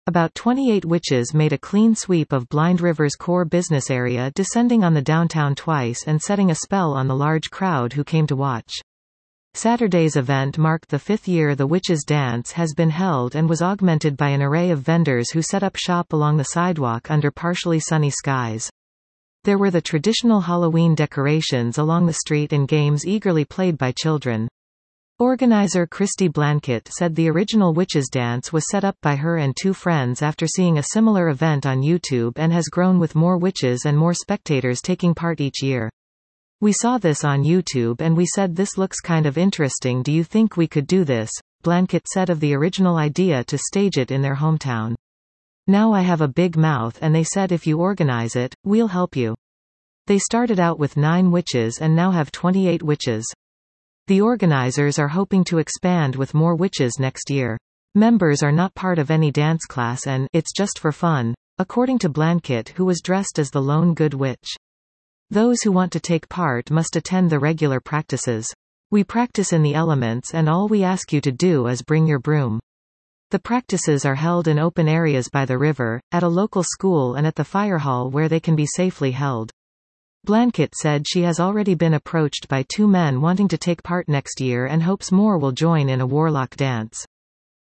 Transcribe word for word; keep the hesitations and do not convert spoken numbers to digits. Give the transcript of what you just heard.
About twenty-eight witches made a clean sweep of Blind River's core business area, descending on the downtown twice and setting a spell on the large crowd who came to watch. Saturday's event marked the fifth year the Witches' Dance has been held and was augmented by an array of vendors who set up shop along the sidewalk under partially sunny skies. There were the traditional Halloween decorations along the street and games eagerly played by children. Organizer Christy Blanket said the original Witches' Dance was set up by her and two friends after seeing a similar event on YouTube and has grown with more witches and more spectators taking part each year. "We saw this on YouTube and we said this looks kind of interesting, do you think we could do this?" Blanket said of the original idea to stage it in their hometown. "Now I have a big mouth and they said if you organize it, we'll help you." They started out with nine witches and now have twenty-eight witches. The organizers are hoping to expand with more witches next year. Members are not part of any dance class and it's just for fun, according to Blanket, who was dressed as the lone good witch. Those who want to take part must attend the regular practices. "We practice in the elements and all we ask you to do is bring your broom." The practices are held in open areas by the river, at a local school and at the fire hall where they can be safely held. Blanket said she has already been approached by two men wanting to take part next year and hopes more will join in a warlock dance.